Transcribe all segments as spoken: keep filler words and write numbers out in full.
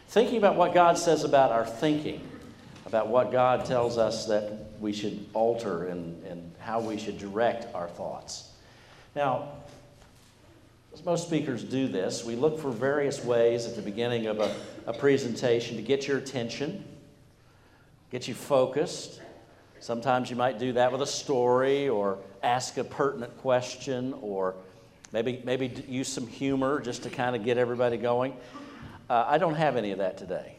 thinking about what God says about our thinking, about what God tells us that we should alter and, and how we should direct our thoughts. Now, as most speakers do this, we look for various ways at the beginning of a, a presentation to get your attention, get you focused. Sometimes you might do that with a story or ask a pertinent question or maybe, maybe use some humor just to kind of get everybody going. Uh, I don't have any of that today.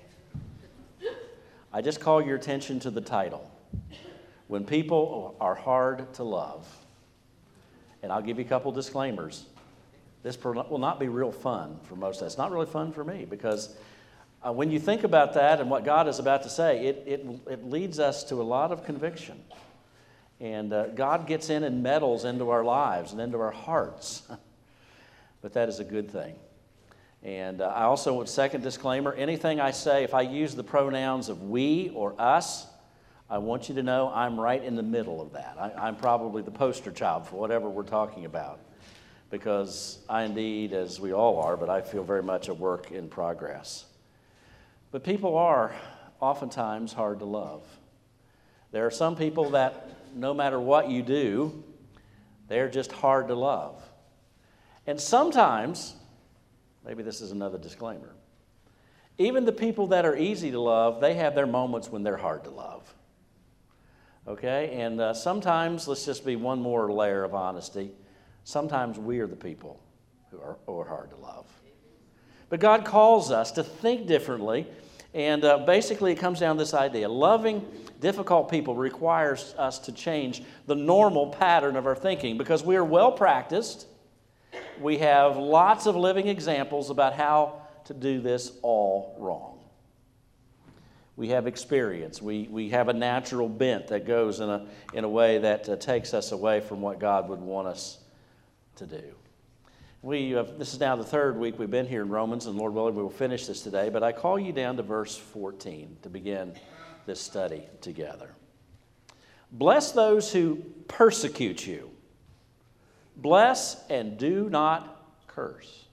I just call your attention to the title, When People Are Hard to Love. And I'll give you a couple disclaimers. This will not be real fun for most of us. It's not really fun for me because uh, when you think about that and what God is about to say, it, it, it leads us to a lot of conviction. And uh, God gets in and meddles into our lives and into our hearts. But that is a good thing. And uh, I also, with second disclaimer, anything I say, if I use the pronouns of we or us, I want you to know I'm right in the middle of that. I, I'm probably the poster child for whatever we're talking about. Because I indeed, as we all are, but I feel very much a work in progress. But people are oftentimes hard to love. There are some people that no matter what you do, they're just hard to love. And sometimes, maybe this is another disclaimer, even the people that are easy to love, they have their moments when they're hard to love. Okay? And uh, sometimes, let's just be one more layer of honesty, sometimes we are the people who are, who are hard to love. But God calls us to think differently, and uh, basically it comes down to this idea. Loving difficult people requires us to change the normal pattern of our thinking because we are well practiced. We have lots of living examples about how to do this all wrong. We have experience. We, we have a natural bent that goes in a, in a way that uh, takes us away from what God would want us to do. We uh, this is now the third week we've been here in Romans, and Lord willing, we will finish this today. But I call you down to verse fourteen to begin this study together. Bless those who persecute you. Bless and do not curse.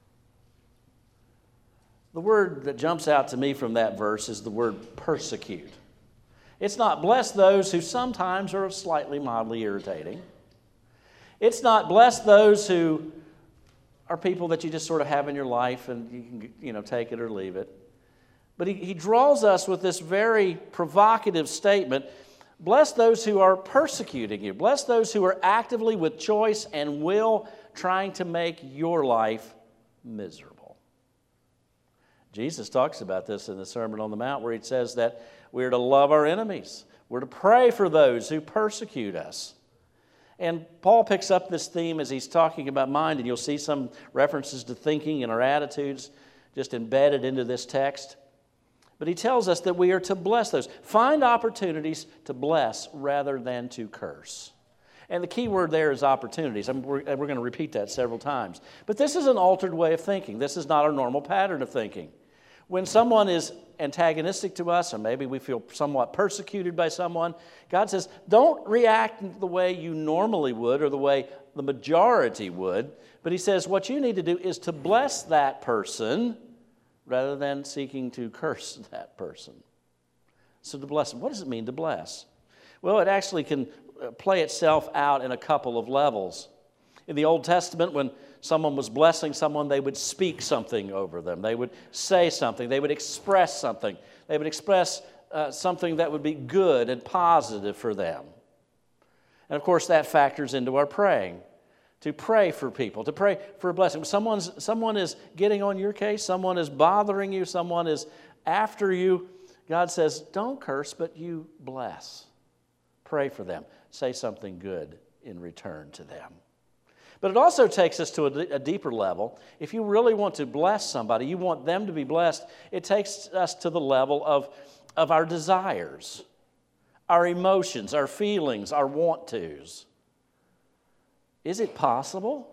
The word that jumps out to me from that verse is the word persecute. It's not bless those who sometimes are slightly mildly irritating. It's not bless those who are people that you just sort of have in your life and you can, you know, take it or leave it. But he, he draws us with this very provocative statement, bless those who are persecuting you. Bless those who are actively with choice and will trying to make your life miserable. Jesus talks about this in the Sermon on the Mount where he says that we're to love our enemies. We're to pray for those who persecute us. And Paul picks up this theme as he's talking about mind, and you'll see some references to thinking and our attitudes just embedded into this text. But he tells us that we are to bless those. Find opportunities to bless rather than to curse. And the key word there is opportunities. I mean, we're, we're going to repeat that several times. But this is an altered way of thinking. This is not our normal pattern of thinking. When someone is antagonistic to us, or maybe we feel somewhat persecuted by someone, God says, don't react the way you normally would or the way the majority would. But he says what you need to do is to bless that person rather than seeking to curse that person. So to bless them. What does it mean to bless? Well, it actually can play itself out in a couple of levels. In the Old Testament, when someone was blessing someone, they would speak something over them. They would say something. They would express something. They would express uh, something that would be good and positive for them. And of course, that factors into our praying. To pray for people, to pray for a blessing. Someone's, someone is getting on your case, someone is bothering you, someone is after you. God says, don't curse, but you bless. Pray for them. Say something good in return to them. But it also takes us to a, a deeper level. If you really want to bless somebody, you want them to be blessed, it takes us to the level of, of our desires, our emotions, our feelings, our want-tos. Is it possible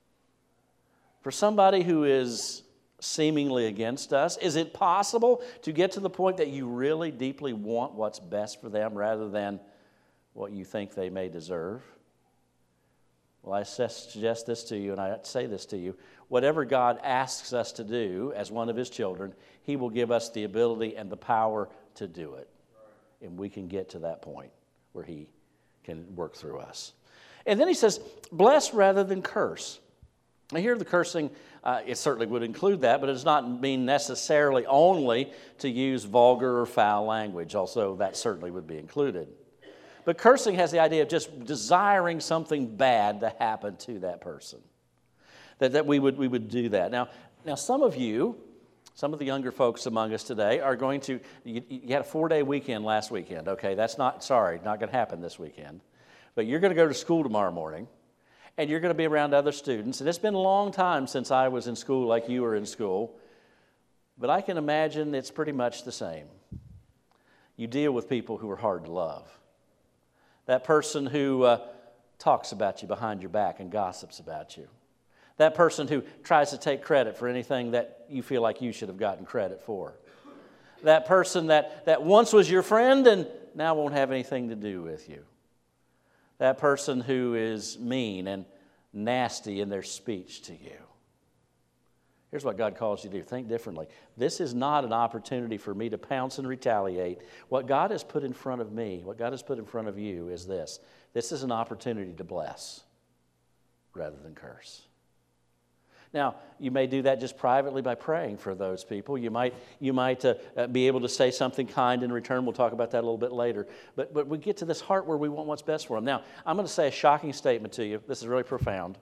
for somebody who is seemingly against us, is it possible to get to the point that you really deeply want what's best for them rather than what you think they may deserve? Well, I suggest this to you, and I say this to you. Whatever God asks us to do as one of His children, He will give us the ability and the power to do it. And we can get to that point where He can work through us. And then He says, bless rather than curse. Now here the cursing, uh, it certainly would include that, but it does not mean necessarily only to use vulgar or foul language. Also, that certainly would be included. But cursing has the idea of just desiring something bad to happen to that person. That, that we would we would do that. Now, now, some of you, some of the younger folks among us today are going to, you, you had a four-day weekend last weekend, okay? That's not, sorry, not going to happen this weekend. But you're going to go to school tomorrow morning, and you're going to be around other students. And it's been a long time since I was in school like you were in school, but I can imagine it's pretty much the same. You deal with people who are hard to love. That person who uh, talks about you behind your back and gossips about you. That person who tries to take credit for anything that you feel like you should have gotten credit for. That person that, that once was your friend and now won't have anything to do with you. That person who is mean and nasty in their speech to you. Here's what God calls you to do. Think differently. This is not an opportunity for me to pounce and retaliate. What God has put in front of me, what God has put in front of you is this. This is an opportunity to bless rather than curse. Now, you may do that just privately by praying for those people. You might, you might uh, uh, be able to say something kind in return. We'll talk about that a little bit later. But, but we get to this heart where we want what's best for them. Now, I'm going to say a shocking statement to you. This is really profound.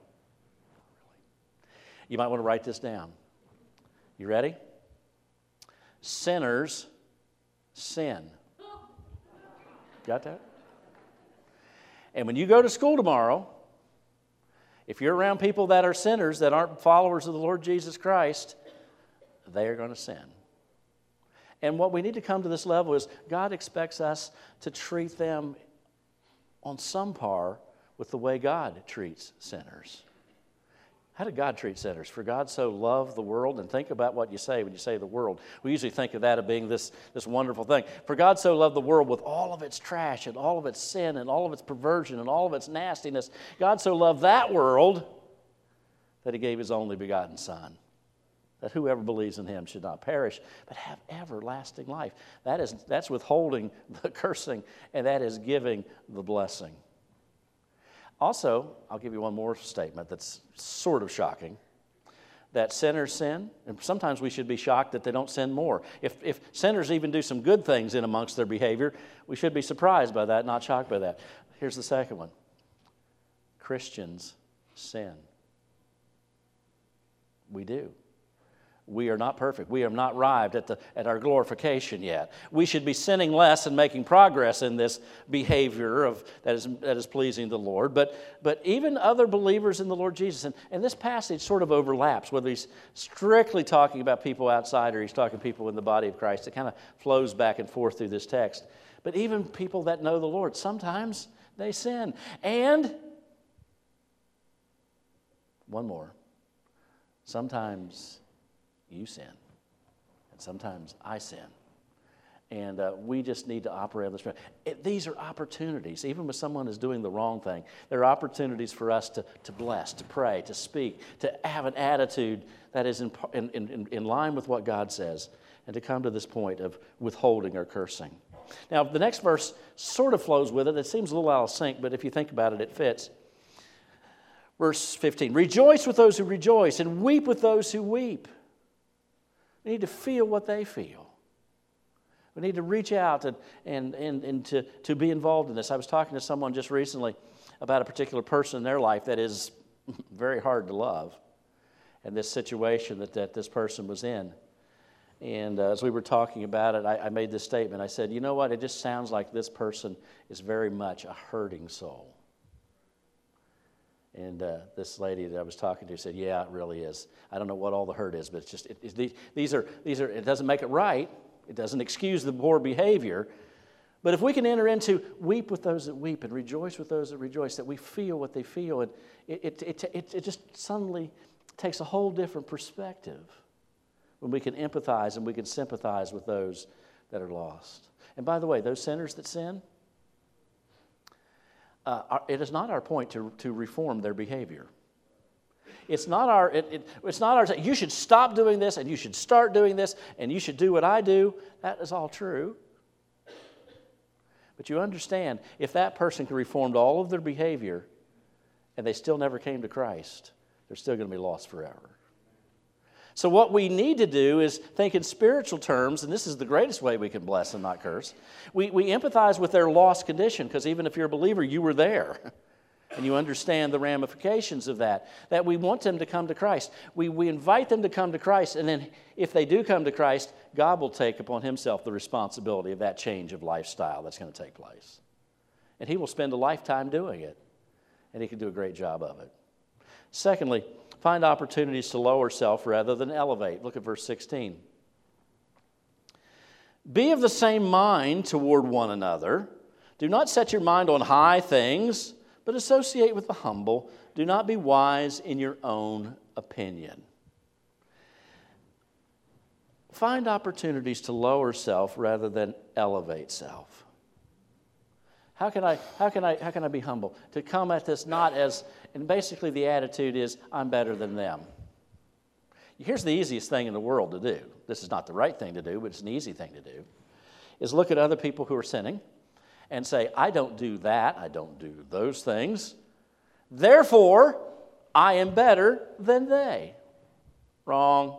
You might want to write this down. You ready? Sinners sin. Got that? And when you go to school tomorrow, if you're around people that are sinners, that aren't followers of the Lord Jesus Christ, they are going to sin. And what we need to come to this level is God expects us to treat them on some par with the way God treats sinners. How did God treat sinners? For God so loved the world, and think about what you say when you say the world. We usually think of that as being this, this wonderful thing. For God so loved the world with all of its trash and all of its sin and all of its perversion and all of its nastiness. God so loved that world that He gave His only begotten Son, that whoever believes in Him should not perish, but have everlasting life. That is, that's withholding the cursing, and that is giving the blessing. Also, I'll give you one more statement that's sort of shocking, that sinners sin, and sometimes we should be shocked that they don't sin more. If, if sinners even do some good things in amongst their behavior, we should be surprised by that, not shocked by that. Here's the second one. Christians sin. We do. We are not perfect. We have not arrived at, the, at our glorification yet. We should be sinning less and making progress in this behavior of, that, is, that is pleasing to the Lord. But, but even other believers in the Lord Jesus, and, and this passage sort of overlaps, whether he's strictly talking about people outside or he's talking people in the body of Christ. It kind of flows back and forth through this text. But even people that know the Lord, sometimes they sin. And one more. Sometimes you sin, and sometimes I sin. And uh, we just need to operate on this. It, these are opportunities. Even when someone is doing the wrong thing, there are opportunities for us to, to bless, to pray, to speak, to have an attitude that is in, in, in, in line with what God says, and to come to this point of withholding or cursing. Now, the next verse sort of flows with it. It seems a little out of sync, but if you think about it, it fits. Verse fifteen, rejoice with those who rejoice and weep with those who weep. We need to feel what they feel. We need to reach out and, and, and, and to, to be involved in this. I was talking to someone just recently about a particular person in their life that is very hard to love, and this situation that, that this person was in. And uh, as we were talking about it, I, I made this statement. I said, you know what? It just sounds like this person is very much a hurting soul. And uh, this lady that I was talking to said, yeah, it really is. I don't know what all the hurt is, but it's just, it, it, these are, these are, it doesn't make it right. It doesn't excuse the poor behavior. But if we can enter into weep with those that weep and rejoice with those that rejoice, that we feel what they feel, and it, it, it, it, it just suddenly takes a whole different perspective when we can empathize and we can sympathize with those that are lost. And by the way, those sinners that sin, Uh, our, it is not our point to, to reform their behavior. It's not our, it, it, it's not our, you should stop doing this and you should start doing this and you should do what I do. That is all true. But you understand, if that person can reform all of their behavior and they still never came to Christ, they're still going to be lost forever. So what we need to do is think in spiritual terms, and this is the greatest way we can bless and not curse. We, we empathize with their lost condition, because even if you're a believer, you were there. And you understand the ramifications of that, that we want them to come to Christ. We, we invite them to come to Christ, and then if they do come to Christ, God will take upon himself the responsibility of that change of lifestyle that's going to take place. And he will spend a lifetime doing it, and he can do a great job of it. Secondly, find opportunities to lower self rather than elevate. Look at verse sixteen. Be of the same mind toward one another. Do not set your mind on high things, but associate with the humble. Do not be wise in your own opinion. Find opportunities to lower self rather than elevate self. How can I, how can I, how can I be humble? To come at this not as, and basically the attitude is, I'm better than them. Here's the easiest thing in the world to do. This is not the right thing to do, but it's an easy thing to do, is look at other people who are sinning and say, I don't do that, I don't do those things, therefore, I am better than they. Wrong.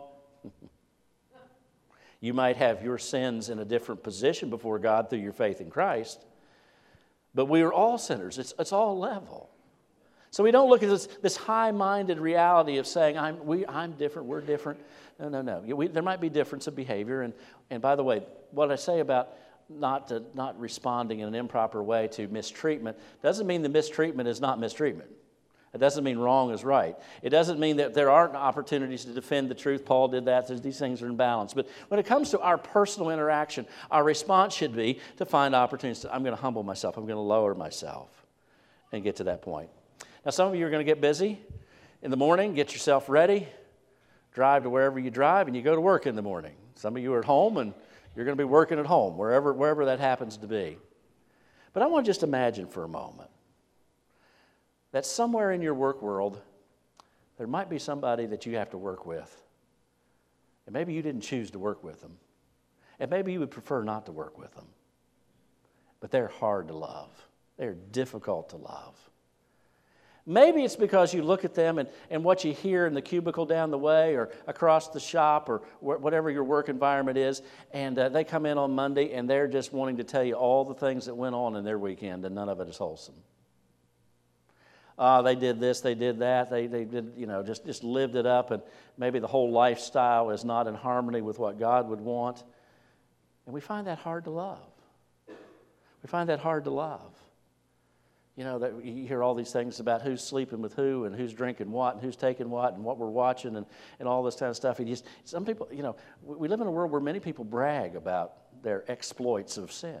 You might have your sins in a different position before God through your faith in Christ, but we are all sinners. It's, it's all level. So we don't look at this, this high-minded reality of saying, I'm, we, I'm different, we're different. No, no, no. We, there might be difference of behavior. And, and by the way, what I say about not, to, not responding in an improper way to mistreatment doesn't mean the mistreatment is not mistreatment. It doesn't mean wrong is right. It doesn't mean that there aren't opportunities to defend the truth. Paul did that. These things are in balance. But when it comes to our personal interaction, our response should be to find opportunities. To, I'm going to humble myself. I'm going to lower myself and get to that point. Now, some of you are going to get busy in the morning, get yourself ready, drive to wherever you drive, and you go to work in the morning. Some of you are at home, and you're going to be working at home, wherever, wherever that happens to be. But I want to just imagine for a moment that somewhere in your work world, there might be somebody that you have to work with. And maybe you didn't choose to work with them. And maybe you would prefer not to work with them. But they're hard to love. They're difficult to love. Maybe it's because you look at them and, and what you hear in the cubicle down the way or across the shop or wh- whatever your work environment is, and uh, they come in on Monday and they're just wanting to tell you all the things that went on in their weekend, and none of it is wholesome. Uh, they did this, they did that, they, they did, you know, just, just lived it up, and maybe the whole lifestyle is not in harmony with what God would want. And we find that hard to love. We find that hard to love. You know, that you hear all these things about who's sleeping with who and who's drinking what and who's taking what and what we're watching and, and all this kind of stuff. And just, some people, you know, we live in a world where many people brag about their exploits of sin.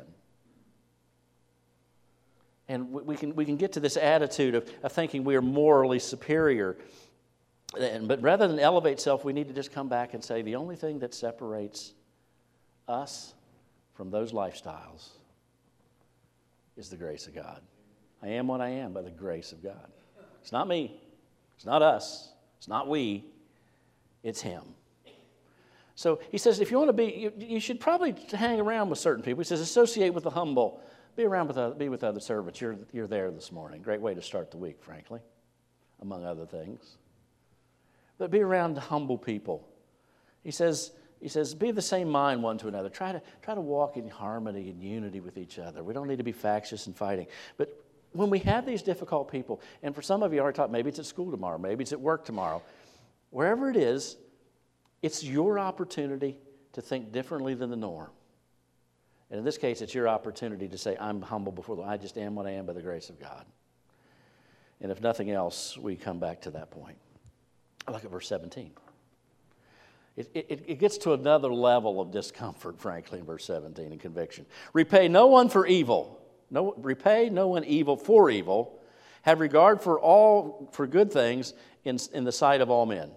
And we can we can get to this attitude of, of thinking we are morally superior. And, but rather than elevate self, we need to just come back and say the only thing that separates us from those lifestyles is the grace of God. I am what I am by the grace of God. It's not me. It's not us. It's not we. It's Him. So he says, if you want to be, you, you should probably hang around with certain people. He says, associate with the humble. Be around with other, be with other servants. You're, you're there this morning. Great way to start the week, frankly, among other things. But be around humble people. He says, He says, be of the same mind one to another. Try to, try to walk in harmony and unity with each other. We don't need to be factious and fighting. But when we have these difficult people, and for some of you are taught, maybe it's at school tomorrow, maybe it's at work tomorrow, wherever it is, it's your opportunity to think differently than the norm. And in this case, it's your opportunity to say, I'm humble before the Lord. I just am what I am by the grace of God. And if nothing else, we come back to that point. Look at verse seventeen. It, it, it gets to another level of discomfort, frankly, in verse seventeen, and conviction. Repay no one for evil. No, repay no one evil for evil. Have regard for all for good things in, in the sight of all men.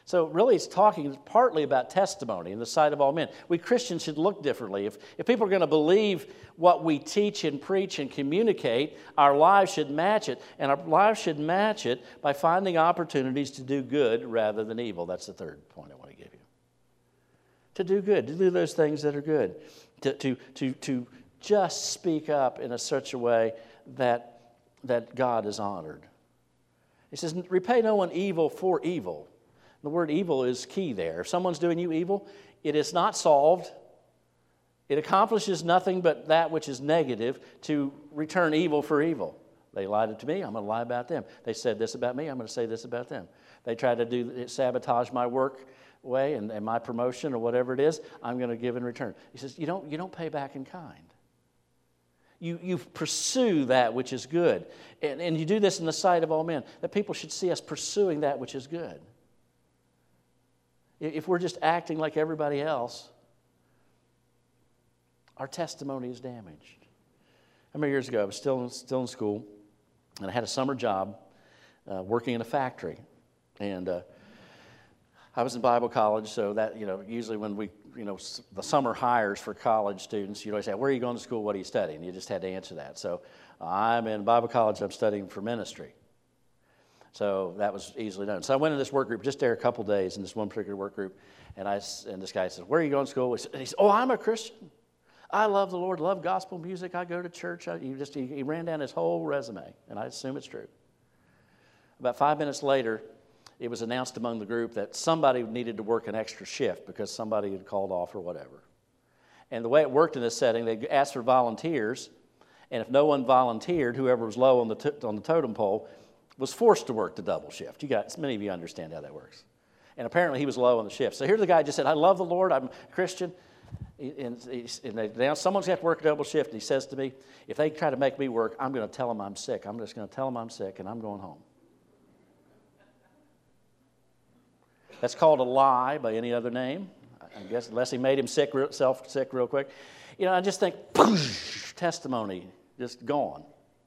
So really it's talking partly about testimony in the sight of all men. We Christians should look differently. If, if people are going to believe what we teach and preach and communicate, our lives should match it. And our lives should match it by finding opportunities to do good rather than evil. That's the third point I want to give you. To do good, to do those things that are good. To, to, to, to just speak up in a such a way that, that God is honored. He says, repay no one evil for evil. The word evil is key there. If someone's doing you evil, it is not solved. It accomplishes nothing but that which is negative to return evil for evil. They lied to me, I'm going to lie about them. They said this about me, I'm going to say this about them. They tried to do sabotage my work way and, and my promotion or whatever it is, I'm going to give in return. He says, you don't, you don't pay back in kind. You, you pursue that which is good. And, and you do this in the sight of all men, that people should see us pursuing that which is good. If we're just acting like everybody else, our testimony is damaged. How many years ago, I was still in, still in school, and I had a summer job uh, working in a factory. And uh, I was in Bible college, so that, you know, usually when we, you know, the summer hires for college students, you always say, where are you going to school, what are you studying? You just had to answer that. So I'm in Bible college, I'm studying for ministry. So that was easily done. So I went in this work group, just there a couple days in this one particular work group, and I and this guy said, where are you going to school? And he said, oh, I'm a Christian. I love the Lord, love gospel music, I go to church. I, he, just, he, he ran down his whole resume, and I assume it's true. About five minutes later, it was announced among the group that somebody needed to work an extra shift because somebody had called off or whatever. And the way it worked in this setting, they asked for volunteers, and if no one volunteered, whoever was low on the, t- on the totem pole was forced to work the double shift. You got, many of you understand how that works. And apparently he was low on the shift. So here's the guy who just said, I love the Lord, I'm a Christian. And, and they, now someone's got to work a double shift. And he says to me, if they try to make me work, I'm going to tell them I'm sick. I'm just going to tell them I'm sick, and I'm going home. That's called a lie by any other name, I guess, unless he made himself sick real quick. You know, I just think, poosh, testimony, just gone.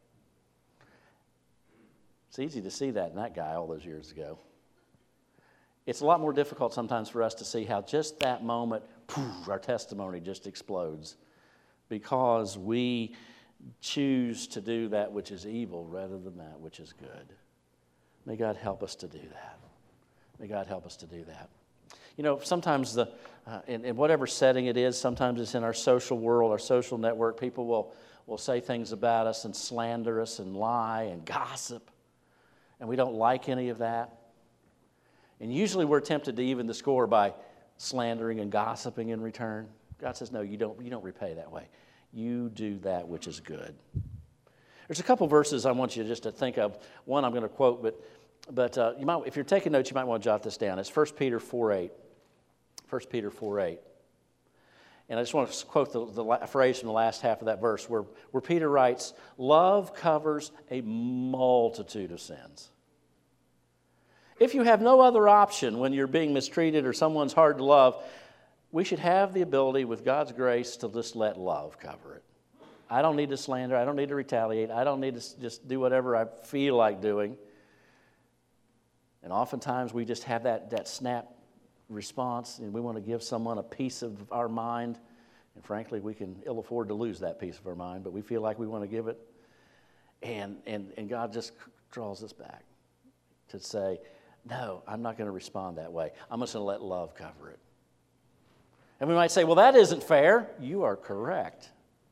It's easy to see that in that guy all those years ago. It's a lot more difficult sometimes for us to see how just that moment, poof, our testimony just explodes because we choose to do that which is evil rather than that which is good. May God help us to do that. May God help us to do that. You know, sometimes the uh, in, in whatever setting it is, sometimes it's in our social world, our social network, people will, will say things about us and slander us and lie and gossip. And we don't like any of that. And usually we're tempted to even the score by slandering and gossiping in return. God says, no, you don't, you don't repay that way. You do that which is good. There's a couple verses I want you just to think of. One I'm going to quote, but but uh, you might, if you're taking notes, you might want to jot this down. It's First Peter four eight. First Peter four eight. And I just want to quote the, the phrase from the last half of that verse where, where Peter writes, love covers a multitude of sins. If you have no other option when you're being mistreated or someone's hard to love, we should have the ability with God's grace to just let love cover it. I don't need to slander. I don't need to retaliate. I don't need to just do whatever I feel like doing. And oftentimes we just have that, that snap response, and we want to give someone a piece of our mind. And frankly, we can ill afford to lose that piece of our mind, but we feel like we want to give it. And, and, and God just draws us back to say, no, I'm not going to respond that way. I'm just going to let love cover it. And we might say, well, that isn't fair. You are correct.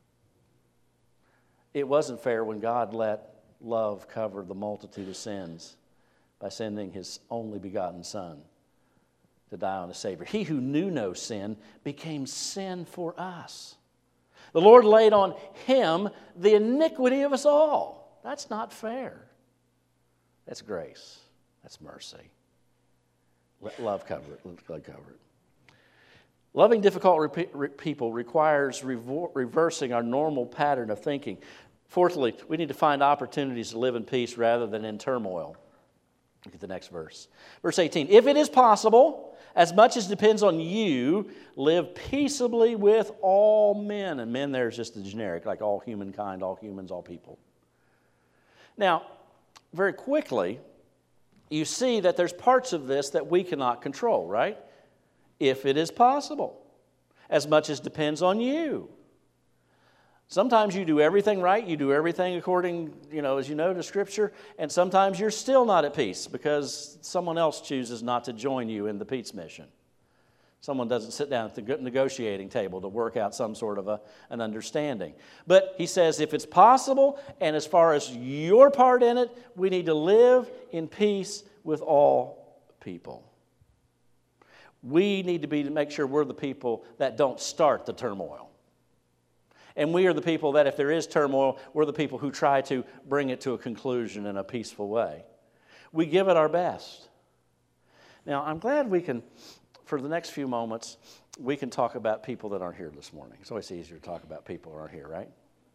It wasn't fair when God let love cover the multitude of sins by sending his only begotten Son to die on a Savior. He who knew no sin became sin for us. The Lord laid on him the iniquity of us all. That's not fair. That's grace. That's mercy. Let love cover it. Let God cover it. Loving difficult re- re- people requires revo- reversing our normal pattern of thinking. Fourthly, we need to find opportunities to live in peace rather than in turmoil. Look at the next verse. Verse eighteen. If it is possible, as much as depends on you, live peaceably with all men. And men there is just the generic, like all humankind, all humans, all people. Now, very quickly, you see that there's parts of this that we cannot control, right? If it is possible, as much as depends on you. Sometimes you do everything right, you do everything according, you know, as you know, to Scripture, and sometimes you're still not at peace because someone else chooses not to join you in the peace mission. Someone doesn't sit down at the negotiating table to work out some sort of a, an understanding. But he says if it's possible, and as far as your part in it, we need to live in peace with all people. We need to be to make sure we're the people that don't start the turmoil. And we are the people that if there is turmoil, we're the people who try to bring it to a conclusion in a peaceful way. We give it our best. Now, I'm glad we can, for the next few moments, we can talk about people that aren't here this morning. It's always easier to talk about people who aren't here, right?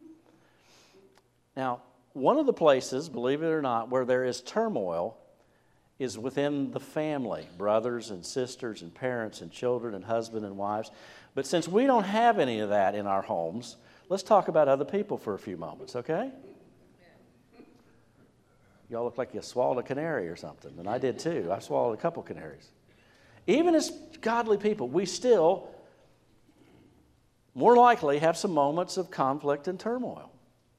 Now, one of the places, believe it or not, where there is turmoil is within the family, brothers and sisters and parents and children and husband and wives. But since we don't have any of that in our homes, let's talk about other people for a few moments, okay? Y'all look like you swallowed a canary or something, and I did too. I swallowed a couple canaries. Even as godly people, we still more likely have some moments of conflict and turmoil.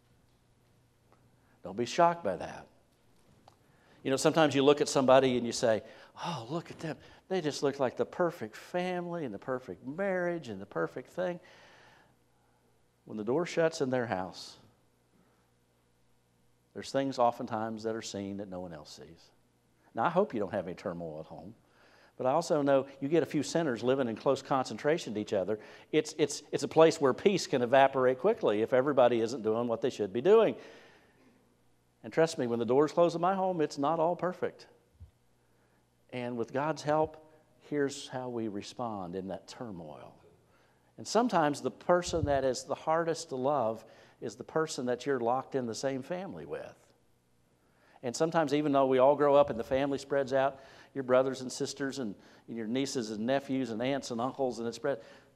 Don't be shocked by that. You know, sometimes you look at somebody and you say, oh, look at them. They just look like the perfect family and the perfect marriage and the perfect thing. When the door shuts in their house, there's things oftentimes that are seen that no one else sees. Now, I hope you don't have any turmoil at home. But I also know you get a few sinners living in close concentration to each other. It's, it's, it's a place where peace can evaporate quickly if everybody isn't doing what they should be doing. And trust me, when the doors close in my home, it's not all perfect. And with God's help, here's how we respond in that turmoil. And sometimes the person that is the hardest to love is the person that you're locked in the same family with. And sometimes even though we all grow up and the family spreads out, your brothers and sisters and your nieces and nephews and aunts and uncles, and it spread.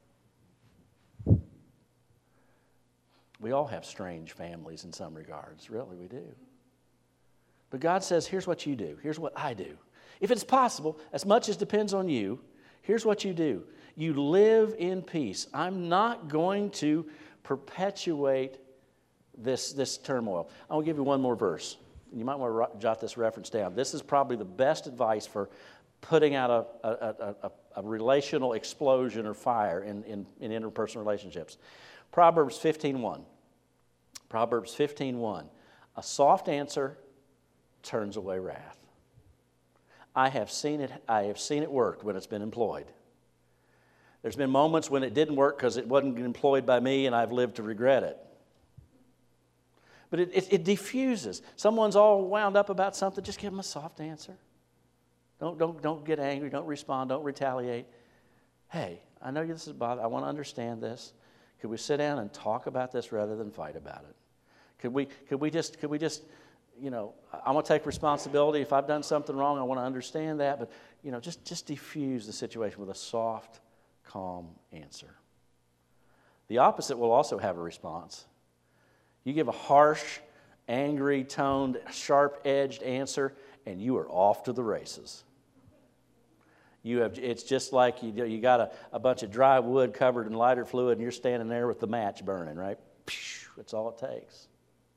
We all have strange families in some regards. Really, we do. But God says, here's what you do. Here's what I do. If it's possible, as much as depends on you, here's what you do. You live in peace. I'm not going to perpetuate this, this turmoil. I'll give you one more verse. You might want to jot this reference down. This is probably the best advice for putting out a, a, a, a, a relational explosion or fire in, in, in interpersonal relationships. Proverbs fifteen one. Proverbs fifteen one. A soft answer turns away wrath. I have seen it, I have seen it work when it's been employed. There's been moments when it didn't work because it wasn't employed by me and I've lived to regret it. But it, it, it diffuses. Someone's all wound up about something, just give them a soft answer. Don't, don't, don't get angry, don't respond, don't retaliate. Hey, I know this is bothering, I want to understand this. Could we sit down and talk about this rather than fight about it? Could we, could we just, could we just, you know, I want to take responsibility. If I've done something wrong, I want to understand that. But, you know, just, just diffuse the situation with a soft, calm answer. The opposite will also have a response. You give a harsh, angry toned, sharp-edged answer, and you are off to the races. You have, it's just like you, you got a, a bunch of dry wood covered in lighter fluid, and you're standing there with the match burning, right? That's all it takes.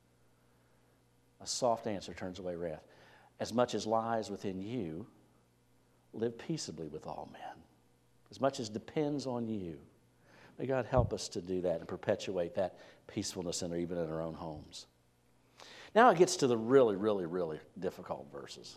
A soft answer turns away wrath. As much as lies within you, live peaceably with all men. As much as depends on you. May God help us to do that and perpetuate that peacefulness in, even in our own homes. Now it gets to the really, really, really difficult verses.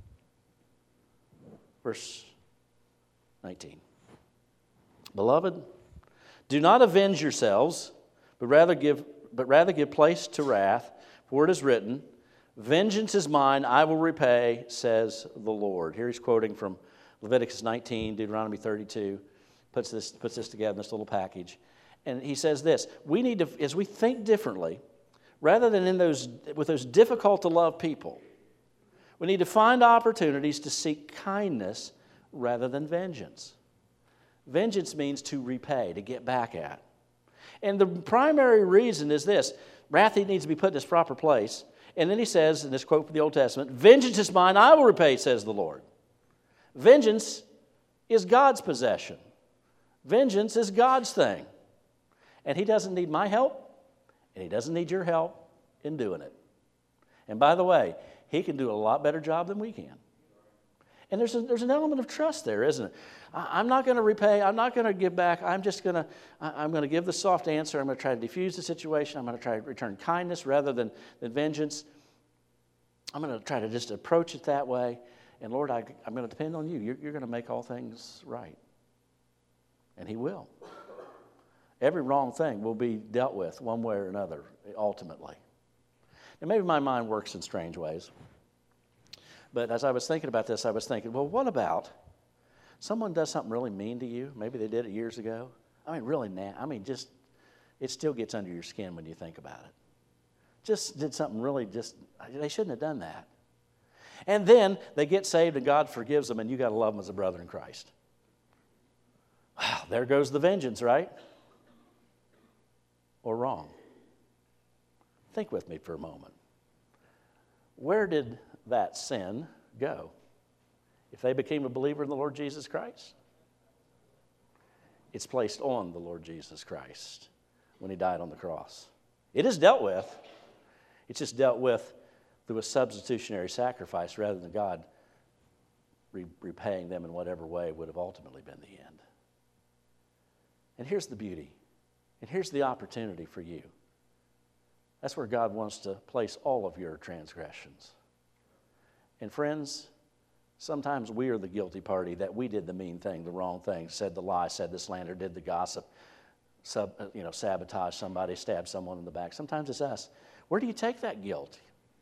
Verse nineteen. Beloved, do not avenge yourselves, but rather give, but rather give place to wrath, for it is written, vengeance is mine, I will repay, says the Lord. Here he's quoting from Leviticus nineteen, Deuteronomy thirty-two. Puts this, puts this together in this little package. And he says this, we need to, as we think differently, rather than in those, with those difficult to love people, we need to find opportunities to seek kindness rather than vengeance. Vengeance means to repay, to get back at. And the primary reason is this, wrath needs to be put in its proper place. And then he says, in this quote from the Old Testament, "Vengeance is mine, I will repay, says the Lord." Vengeance is God's possession. Vengeance is God's thing. And he doesn't need my help, and he doesn't need your help in doing it. And by the way, he can do a lot better job than we can. And there's, a, there's an element of trust there, isn't it? I, I'm not going to repay. I'm not going to give back. I'm just going to, I'm going to give the soft answer. I'm going to try to defuse the situation. I'm going to try to return kindness rather than, than vengeance. I'm going to try to just approach it that way. And Lord, I, I'm going to depend on you. You're, you're going to make all things right. And he will. Every wrong thing will be dealt with one way or another, ultimately. And maybe my mind works in strange ways. But as I was thinking about this, I was thinking, well, what about someone does something really mean to you? Maybe they did it years ago. I mean, really, na- I mean, just, it still gets under your skin when you think about it. Just did something really just, they shouldn't have done that. And then they get saved and God forgives them and you got to love them as a brother in Christ. Wow, there goes the vengeance, right? Or wrong? Think with me for a moment. Where did that sin go if they became a believer in the Lord Jesus Christ? It's placed on the Lord Jesus Christ when he died on the cross. It is dealt with. It's just dealt with through a substitutionary sacrifice rather than God re- repaying them in whatever way would have ultimately been the end. And here's the beauty. And here's the opportunity for you. That's where God wants to place all of your transgressions. And friends, sometimes we are the guilty party that we did the mean thing, the wrong thing, said the lie, said the slander, did the gossip, sub, you know, sabotage somebody, stab someone in the back. Sometimes it's us. Where do you take that guilt?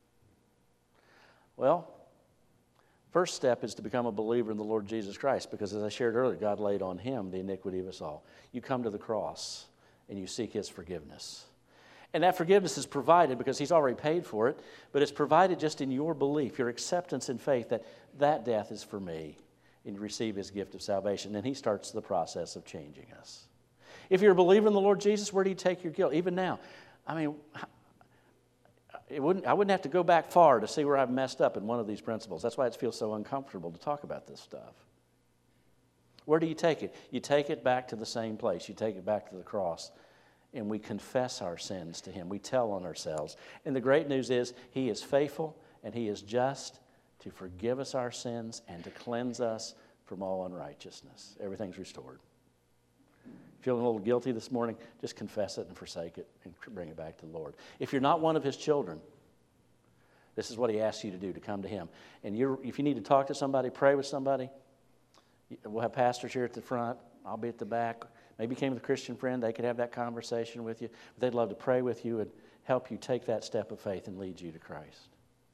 Well, first step is to become a believer in the Lord Jesus Christ, because as I shared earlier, God laid on him the iniquity of us all. You come to the cross and you seek his forgiveness. And that forgiveness is provided because he's already paid for it, but it's provided just in your belief, your acceptance and faith that that death is for me, and you receive his gift of salvation. Then he starts the process of changing us. If you're a believer in the Lord Jesus, where do you take your guilt? Even now, I mean, it wouldn't, I wouldn't have to go back far to see where I've messed up in one of these principles. That's why it feels so uncomfortable to talk about this stuff. Where do you take it? You take it back to the same place. You take it back to the cross. And we confess our sins to him. We tell on ourselves. And the great news is he is faithful and he is just to forgive us our sins and to cleanse us from all unrighteousness. Everything's restored. Feeling a little guilty this morning, just confess it and forsake it and bring it back to the Lord. If you're not one of his children, this is what he asks you to do, to come to him. And you're, if you need to talk to somebody, pray with somebody, we'll have pastors here at the front. I'll be at the back. Maybe you came with a Christian friend. They could have that conversation with you. They'd love to pray with you and help you take that step of faith and lead you to Christ.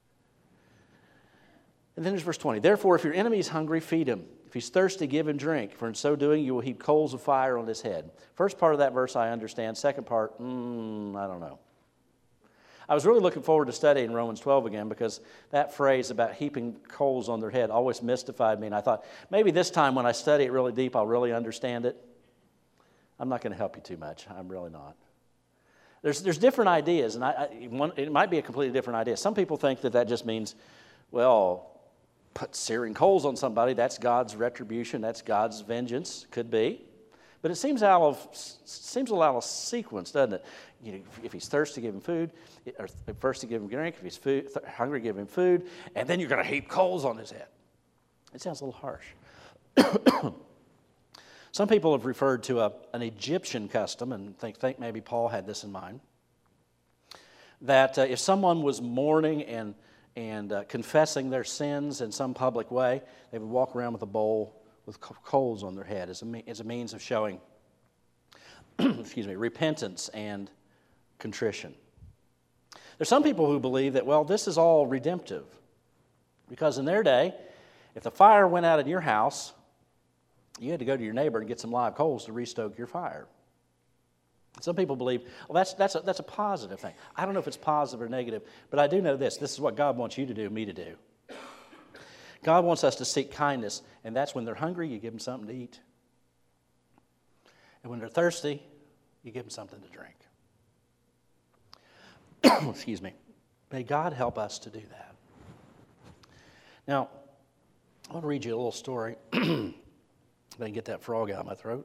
And then there's verse twenty. Therefore, if your enemy is hungry, feed him. If he's thirsty, give him drink. For in so doing, you will heap coals of fire on his head. First part of that verse I understand. Second part, mm, I don't know. I was really looking forward to studying Romans twelve again, because that phrase about heaping coals on their head always mystified me. And I thought, maybe this time when I study it really deep, I'll really understand it. I'm not going to help you too much. I'm really not. There's there's different ideas, and I, I one, it might be a completely different idea. Some people think that that just means, well, put searing coals on somebody. That's God's retribution. That's God's vengeance. Could be, but it seems out of seems a lot of sequence, doesn't it? You know, if he's thirsty, give him food. Or first, to give him drink. If he's food, hungry, give him food, and then you're going to heap coals on his head. It sounds a little harsh. Some people have referred to a, an Egyptian custom, and think, think maybe Paul had this in mind, that uh, if someone was mourning and, and uh, confessing their sins in some public way, they would walk around with a bowl with coals on their head as a, me- as a means of showing excuse me, repentance and contrition. There's some people who believe that, well, this is all redemptive, because in their day, if the fire went out in your house, you had to go to your neighbor and get some live coals to restoke your fire. Some people believe, well, that's, that's, a, that's a positive thing. I don't know if it's positive or negative, but I do know this. This is what God wants you to do, me to do. God wants us to seek kindness, and that's when they're hungry, you give them something to eat. And when they're thirsty, you give them something to drink. Excuse me. May God help us to do that. Now, I want to read you a little story. If I can get that frog out of my throat.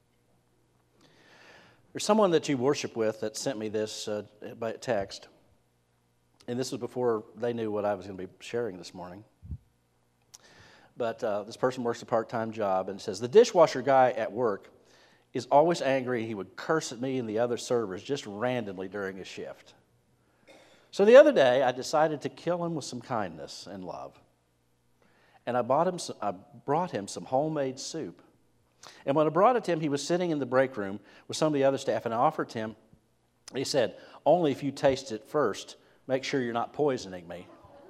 There's someone that you worship with that sent me this uh, by text. And this was before they knew what I was going to be sharing this morning. But uh, this person works a part-time job and says, the dishwasher guy at work is always angry. He would curse at me and the other servers just randomly during his shift. So the other day, I decided to kill him with some kindness and love. And I, bought him some, I brought him some homemade soup. And when I brought it to him, he was sitting in the break room with some of the other staff, and I offered him, he said, only if you taste it first, make sure you're not poisoning me.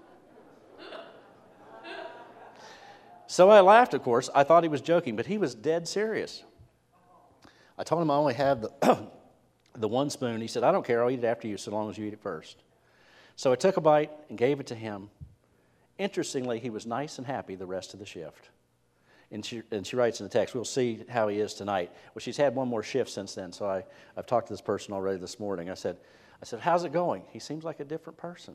So I laughed, of course. I thought he was joking, but he was dead serious. I told him I only have the, the one spoon. He said, I don't care. I'll eat it after you so long as you eat it first. So I took a bite and gave it to him. Interestingly, he was nice and happy the rest of the shift. And she, and she writes in the text, we'll see how he is tonight. Well, she's had one more shift since then, so I, I've talked to this person already this morning. I said, I said, how's it going? He seems like a different person.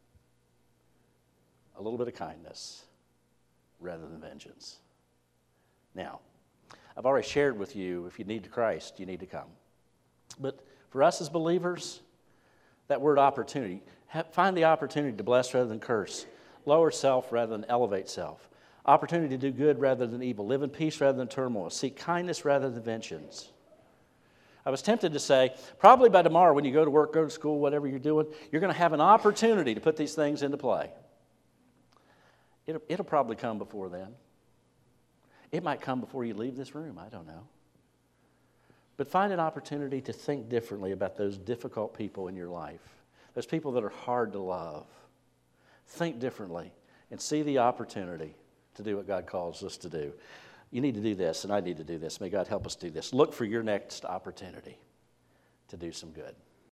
A little bit of kindness rather than vengeance. Now, I've already shared with you, if you need Christ, you need to come. But for us as believers, that word opportunity, find the opportunity to bless rather than curse, lower self rather than elevate self, opportunity to do good rather than evil, live in peace rather than turmoil, seek kindness rather than vengeance. I was tempted to say, probably by tomorrow when you go to work, go to school, whatever you're doing, you're going to have an opportunity to put these things into play. It'll, it'll probably come before then. It might come before you leave this room, I don't know. But find an opportunity to think differently about those difficult people in your life, those people that are hard to love. Think differently and see the opportunity to do what God calls us to do. You need to do this, and I need to do this. May God help us do this. Look for your next opportunity to do some good.